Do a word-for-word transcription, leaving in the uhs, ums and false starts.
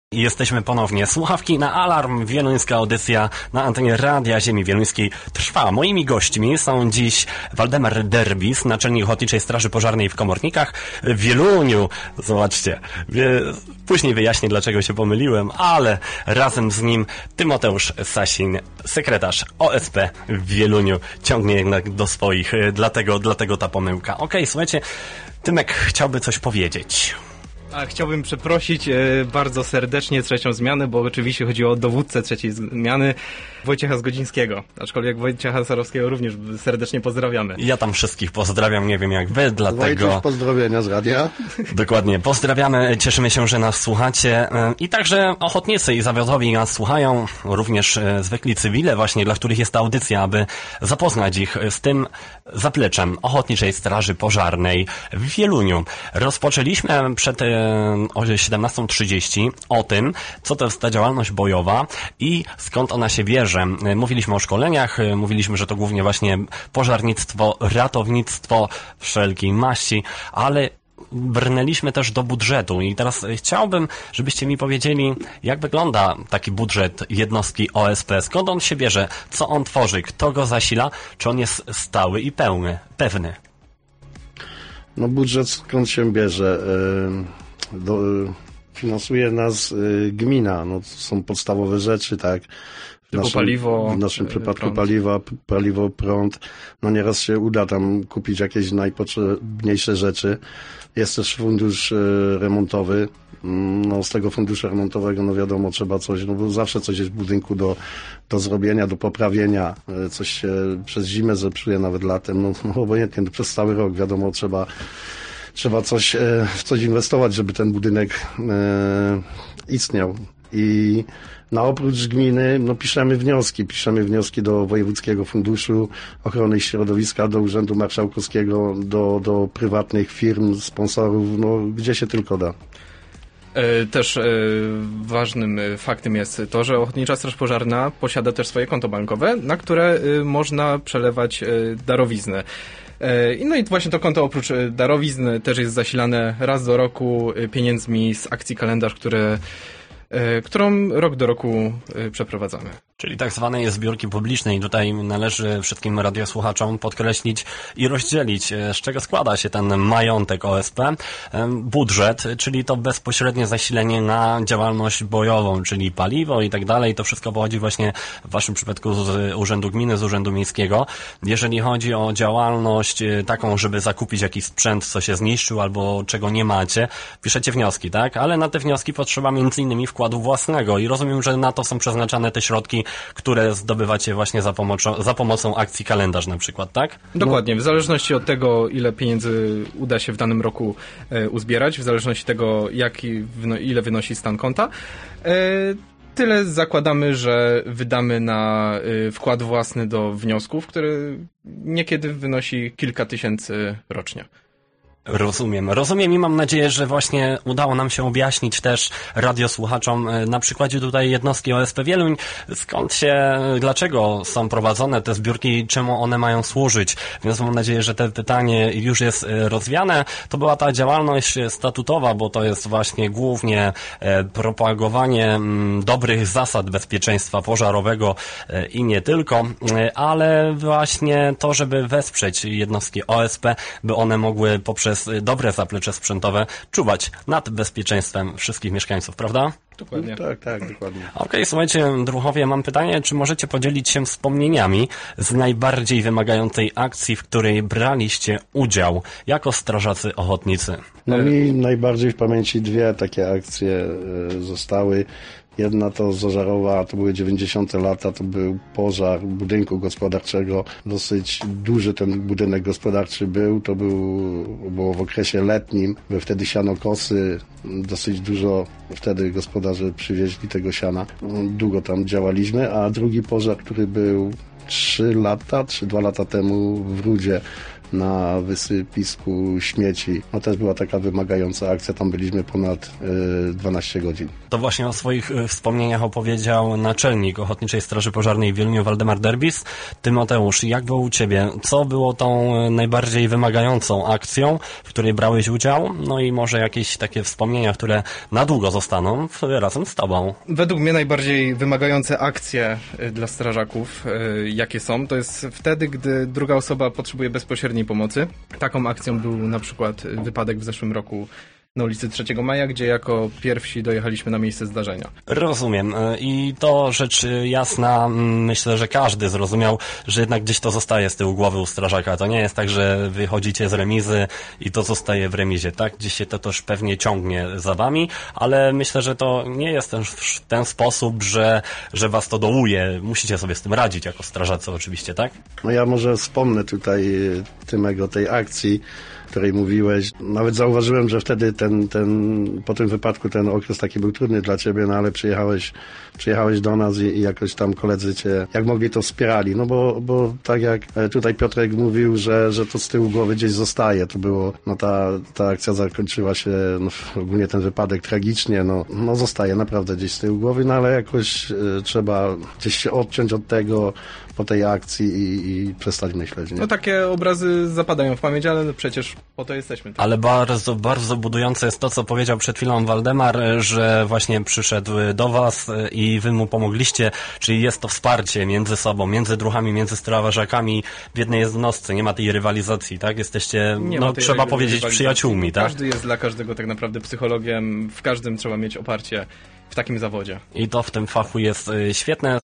Jesteśmy ponownie. Słuchawki na alarm. Wieluńska audycja na antenie Radia Ziemi Wieluńskiej trwa. Moimi gośćmi są dziś Waldemar Derbis, naczelnik Ochotniczej Straży Pożarnej w Komornikach w Wieluniu. Zobaczcie, wie... później wyjaśnię, dlaczego się pomyliłem, ale razem z nim Tymoteusz Sasin, sekretarz O S P w Wieluniu. Ciągnie jednak do swoich, dlatego, dlatego ta pomyłka. Okej, okay, słuchajcie, Tymek chciałby coś powiedzieć. A chciałbym przeprosić e, bardzo serdecznie trzecią zmianę, bo oczywiście chodziło o dowódcę trzeciej zmiany, Wojciecha Zgodzińskiego. Aczkolwiek Wojciecha Sarowskiego również serdecznie pozdrawiamy. Ja tam wszystkich pozdrawiam, nie wiem jak wy, dlatego... Wojciech, pozdrowienia z radia. Dokładnie, pozdrawiamy, cieszymy się, że nas słuchacie i także ochotnicy i zawodowi nas słuchają, również zwykli cywile właśnie, dla których jest ta audycja, aby zapoznać ich z tym zapleczem Ochotniczej Straży Pożarnej w Wieluniu. Rozpoczęliśmy przed o siedemnasta trzydzieści o tym, co to jest ta działalność bojowa i skąd ona się bierze. Mówiliśmy o szkoleniach, mówiliśmy, że to głównie właśnie pożarnictwo, ratownictwo wszelkiej maści, ale brnęliśmy też do budżetu i teraz chciałbym, żebyście mi powiedzieli, jak wygląda taki budżet jednostki O S P, skąd on się bierze, co on tworzy, kto go zasila, czy on jest stały i pełny, pewny. No budżet skąd się bierze? Do, finansuje nas gmina, no to są podstawowe rzeczy, tak. W Tylko naszym, paliwo, w naszym przypadku prąd. paliwa, paliwo, prąd. No nieraz się uda tam kupić jakieś najpotrzebniejsze rzeczy. Jest też fundusz remontowy. No z tego funduszu remontowego, no wiadomo, trzeba coś, no bo zawsze coś jest w budynku do, do zrobienia, do poprawienia. Coś się przez zimę zepsuje, nawet latem, no, no obojętnie, no, przez cały rok, wiadomo, trzeba trzeba coś, w coś inwestować, żeby ten budynek e, istniał. I na oprócz gminy, no piszemy wnioski, piszemy wnioski do Wojewódzkiego Funduszu Ochrony Środowiska, do Urzędu Marszałkowskiego, do, do prywatnych firm, sponsorów, no gdzie się tylko da. Też e, ważnym faktem jest to, że Ochotnicza Straż Pożarna posiada też swoje konto bankowe, na które e, można przelewać e, darowiznę. E, no i właśnie to konto oprócz darowizn też jest zasilane raz do roku pieniędzmi z akcji Kalendarz, które którą rok do roku przeprowadzamy. Czyli tak zwanej zbiórki publicznej. I tutaj należy wszystkim radiosłuchaczom podkreślić i rozdzielić, z czego składa się ten majątek O S P. Budżet, czyli to bezpośrednie zasilenie na działalność bojową, czyli paliwo i tak dalej. To wszystko pochodzi właśnie w waszym przypadku z Urzędu Gminy, z Urzędu Miejskiego. Jeżeli chodzi o działalność taką, żeby zakupić jakiś sprzęt, co się zniszczył albo czego nie macie, piszecie wnioski, tak? Ale na te wnioski potrzeba między innymi wkładu własnego i rozumiem, że na to są przeznaczane te środki, które zdobywacie właśnie za pomocą, za pomocą akcji Kalendarz na przykład, tak? Dokładnie, w zależności od tego, ile pieniędzy uda się w danym roku e, uzbierać, w zależności od tego, jaki, no, ile wynosi stan konta, e, tyle zakładamy, że wydamy na e, wkład własny do wniosków, który niekiedy wynosi kilka tysięcy rocznie. Rozumiem. Rozumiem i mam nadzieję, że właśnie udało nam się objaśnić też radiosłuchaczom na przykładzie tutaj jednostki O S P Wieluń, skąd się, dlaczego są prowadzone te zbiórki, czemu one mają służyć. Więc mam nadzieję, że to pytanie już jest rozwiane. To była ta działalność statutowa, bo to jest właśnie głównie propagowanie dobrych zasad bezpieczeństwa pożarowego i nie tylko, ale właśnie to, żeby wesprzeć jednostki O S P, by one mogły poprzez dobre zaplecze sprzętowe czuwać nad bezpieczeństwem wszystkich mieszkańców, prawda? Dokładnie. Tak, tak, dokładnie. Okej, okay, słuchajcie, druhowie, mam pytanie, czy możecie podzielić się wspomnieniami z najbardziej wymagającej akcji, w której braliście udział jako strażacy ochotnicy? No mi najbardziej w pamięci dwie takie akcje zostały. Jedna to Zożarowa, to były dziewięćdziesiąte lata, to był pożar budynku gospodarczego. Dosyć duży ten budynek gospodarczy był, to był, było w okresie letnim, były wtedy sianokosy, dosyć dużo wtedy gospodarze przywieźli tego siana. Długo tam działaliśmy, a drugi pożar, który był trzy lata, trzy, dwa lata temu w Rudzie, na wysypisku śmieci. No też była taka wymagająca akcja, tam byliśmy ponad y, dwanaście godzin. To właśnie o swoich y, wspomnieniach opowiedział naczelnik Ochotniczej Straży Pożarnej w Wieluniu, Waldemar Derbis. Tymoteusz, jak było u Ciebie? Co było tą y, najbardziej wymagającą akcją, w której brałeś udział? No i może jakieś takie wspomnienia, które na długo zostaną w, razem z Tobą. Według mnie najbardziej wymagające akcje y, dla strażaków, y, jakie są, to jest wtedy, gdy druga osoba potrzebuje bezpośredniej pomocy. Taką akcją był na przykład wypadek w zeszłym roku na ulicy trzeciego maja, gdzie jako pierwsi dojechaliśmy na miejsce zdarzenia. Rozumiem. I to rzecz jasna, myślę, że każdy zrozumiał, że jednak gdzieś to zostaje z tyłu głowy u strażaka. To nie jest tak, że wychodzicie z remizy i to zostaje w remizie, tak? Gdzieś się to też pewnie ciągnie za wami, ale myślę, że to nie jest ten, ten sposób, że, że was to dołuje. Musicie sobie z tym radzić jako strażacy oczywiście, tak? No ja może wspomnę tutaj Tymego tej akcji, o której mówiłeś. Nawet zauważyłem, że wtedy ten, ten, po tym wypadku ten okres taki był trudny dla ciebie, no ale przyjechałeś, przyjechałeś do nas i, i jakoś tam koledzy cię, jak mogli, to wspierali. No bo, bo tak jak tutaj Piotrek mówił, że, że to z tyłu głowy gdzieś zostaje. To było, no ta, ta akcja zakończyła się, no ogólnie ten wypadek tragicznie, no, no zostaje naprawdę gdzieś z tyłu głowy, no ale jakoś y, trzeba gdzieś się odciąć od tego po tej akcji i, i przestać myśleć. Nie? No takie obrazy zapadają w pamięć, ale przecież po to jesteśmy. Tak? Ale bardzo, bardzo budujące jest to, co powiedział przed chwilą Waldemar, że właśnie przyszedł do was i wy mu pomogliście, czyli jest to wsparcie między sobą, między druhami, między strażakami w jednej jednostce. Nie ma tej rywalizacji, tak? Jesteście, Nie no trzeba powiedzieć, przyjaciółmi, tak? Każdy jest dla każdego tak naprawdę psychologiem, w każdym trzeba mieć oparcie w takim zawodzie. I to w tym fachu jest świetne.